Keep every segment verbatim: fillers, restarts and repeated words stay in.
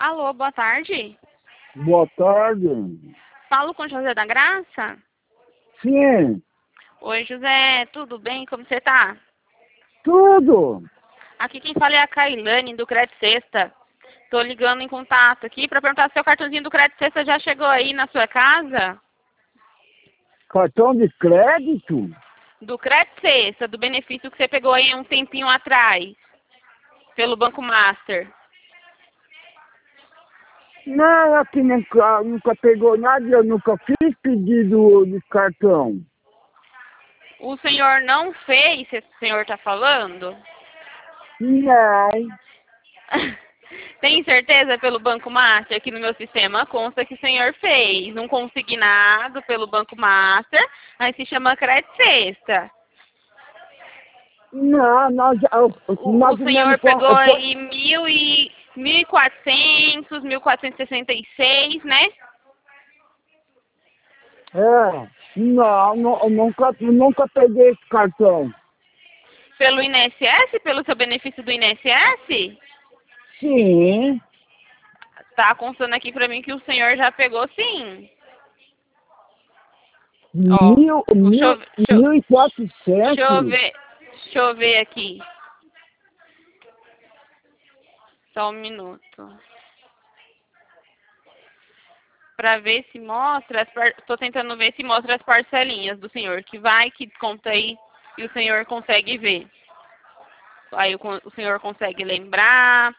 Alô, boa tarde. Boa tarde. Falo com José da Graça? Sim, Oi, José, tudo bem? Como você tá? tudo. Aqui quem fala é a Cailane, do Crédito Sexta. Tô ligando em contato aqui para perguntar se seu cartãozinho do Crédito Sexta já chegou aí na sua casa. Cartão de crédito? Do Crédito Sexta, do benefício que você pegou aí um tempinho atrás, pelo Banco Master. Não, aqui nunca, nunca pegou nada, eu nunca fiz pedido de cartão. O senhor não fez, se o senhor tá falando? Não, Tem certeza pelo Banco Master? Aqui no meu sistema consta que o senhor fez um consignado pelo Banco Master, aí se chama Crédito Sexta. não, nós, O, o nós senhor mesmo, pegou aí mil e mil e quatrocentos, mil quatrocentos e sessenta e seis, né? é, não, não, eu nunca, eu nunca peguei esse cartão. Pelo I N S S, pelo seu benefício do I N S S? Sim, Tá constando aqui pra mim que o senhor já pegou, sim. Ó, mil, deixa mil, eu, deixa eu, mil e deixa eu quatrocentos. ver, deixa eu ver aqui. Só um minuto. Pra ver se mostra, as par... tô tentando ver se mostra as parcelinhas do senhor, que vai, que desconta aí, e o senhor consegue ver. Aí o, con- o senhor consegue lembrar.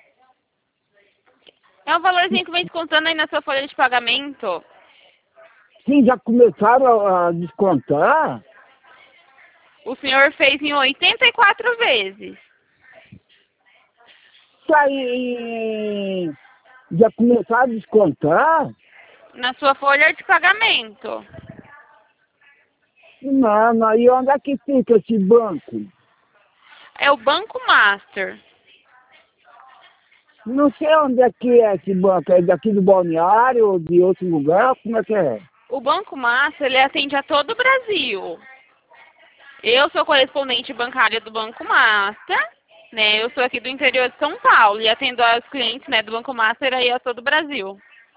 É um valorzinho que vem descontando aí na sua folha de pagamento. Sim, já começaram a a descontar? O senhor fez em oitenta e quatro vezes. Isso aí, já começaram a descontar? Na sua folha de pagamento. Não, não, e onde é que fica esse banco? É o Banco Master. Não sei onde é que é esse banco, é daqui do Balneário ou de outro lugar, como é que é? O Banco Master, ele atende a todo o Brasil. Eu sou correspondente bancária do Banco Master, né? Eu sou aqui do interior de São Paulo e atendo aos clientes, né, do Banco Master aí a todo o Brasil.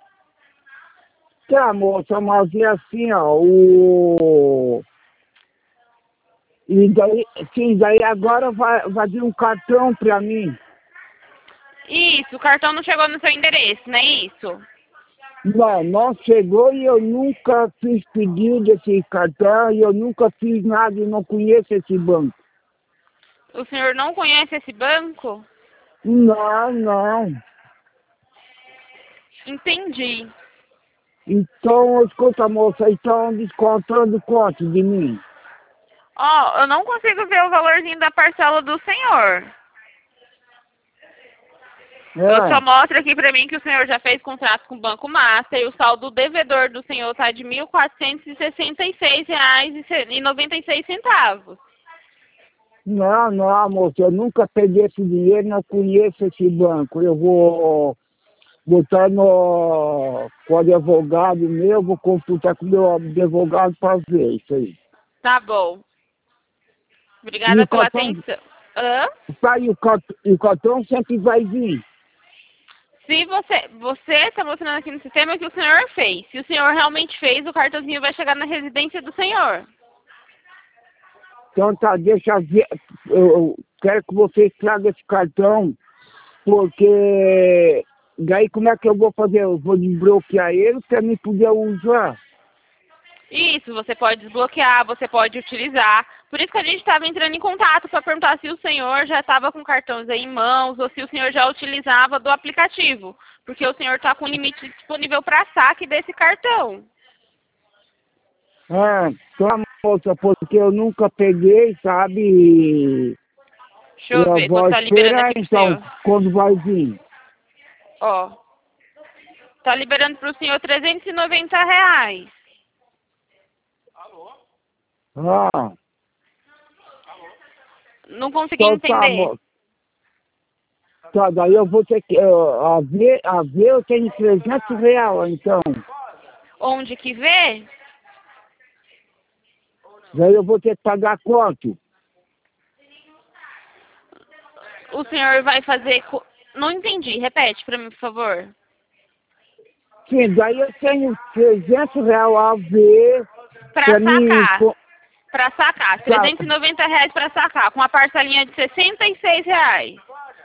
Tá, moça, mas é assim, ó, o... E daí, sim, daí agora vai, vai vir um cartão pra mim. Isso, o cartão não chegou no seu endereço, não é isso? Não, não chegou e eu nunca fiz pedido desse cartão e eu nunca fiz nada e não conheço esse banco. O senhor não conhece esse banco? Não, não. Entendi. Então, escuta, moça, estão descontando quanto de mim? Ó, eu não consigo ver o valorzinho da parcela do senhor. Eu só É, mostro aqui pra mim que o senhor já fez contrato com o Banco Master e o saldo devedor do senhor tá de mil quatrocentos e sessenta e seis reais e noventa e seis centavos. não, não, moça, eu nunca peguei esse dinheiro, não conheço esse banco. Eu vou botar no, com o advogado meu, vou consultar com o meu advogado para ver isso aí. Tá bom. E Obrigada o pela cartão, atenção. Hã? tá, e o cartão, e o cartão sempre vai vir. Se você, você está mostrando aqui no sistema que o senhor fez. Se o senhor realmente fez, o cartãozinho vai chegar na residência do senhor. Então tá, deixa eu ver, eu eu quero que você traga esse cartão, porque daí como é que eu vou fazer? Eu vou desbloquear ele para mim poder usar. Isso, você pode desbloquear, você pode utilizar. Por isso que a gente estava entrando em contato para perguntar se o senhor já estava com cartões aí em mãos ou se o senhor já utilizava do aplicativo. Porque o senhor está com limite disponível para saque desse cartão. Ah, tá, moça, porque eu nunca peguei, sabe? E Deixa eu eu ver, vou vou estar liberando esperar aqui pro então, senhor. quando vai vir. Ó, tá liberando pro senhor trezentos e noventa reais. Ah, Não consegui então tá, entender. moça. Tá, daí eu vou ter que, uh, a ver, a ver eu tenho trezentos reais, então. Onde que vê? Daí eu vou ter que pagar quanto? O senhor vai fazer... co- Não entendi. Repete para mim, por favor. Sim, daí eu tenho trezentos reais a ver Para mim. sacar. co- Para sacar. trezentos e noventa reais para sacar, com uma parcelinha de sessenta e seis reais.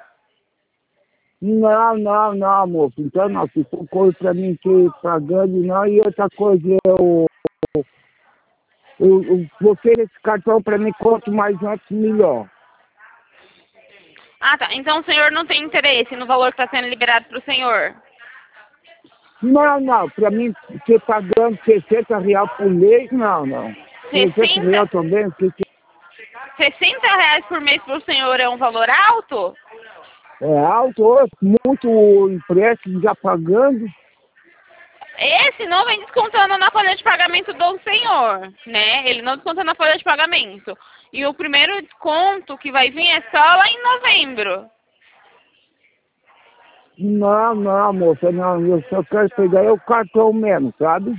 Não, não, não, moço. Então não, se for coisa pra mim que ir pagando, não. E outra coisa, eu, eu, eu vou ter esse cartão pra mim, quanto mais antes, melhor. Ah, tá. Então o senhor não tem interesse no valor que está sendo liberado para o senhor? Não, não, pra mim ser pagando sessenta reais por mês, não, não. trezentos sessenta, reais também, porque sessenta reais por mês para o senhor é um valor alto? é alto, hoje, muito empréstimo já pagando. Esse não vem descontando na folha de pagamento do senhor, né? Ele não desconta na folha de pagamento. E o primeiro desconto que vai vir é só lá em novembro. Não, não, moça, não, eu só quero pegar é o cartão mesmo, sabe?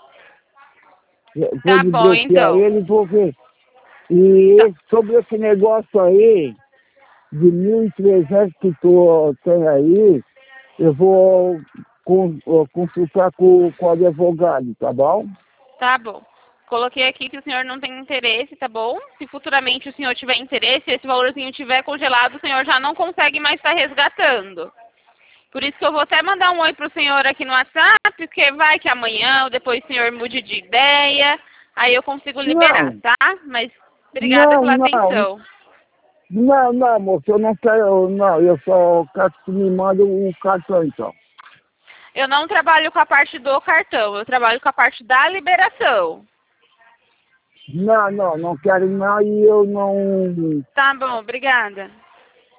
Eu vou Tá bom, desbloquear então. ele e vou ver. E Tá, esse- sobre esse negócio aí, de mil e trezentos que tu tem aí, eu vou con- ó, consultar com, com o advogado, tá bom? tá bom. Coloquei aqui que o senhor não tem interesse, tá bom? Se futuramente o senhor tiver interesse, esse valorzinho estiver congelado, o senhor já não consegue mais estar resgatando. Por isso que eu vou até mandar um oi pro senhor aqui no WhatsApp, porque vai que amanhã ou depois o senhor mude de ideia, aí eu consigo liberar, Não, tá? Mas obrigada não, pela não, atenção. não, não, moço, eu não quero, não, eu só quero que tu me mande o cartão, então. Eu não trabalho com a parte do cartão, eu trabalho com a parte da liberação. Não, não, não quero não e eu não. Tá bom, obrigada.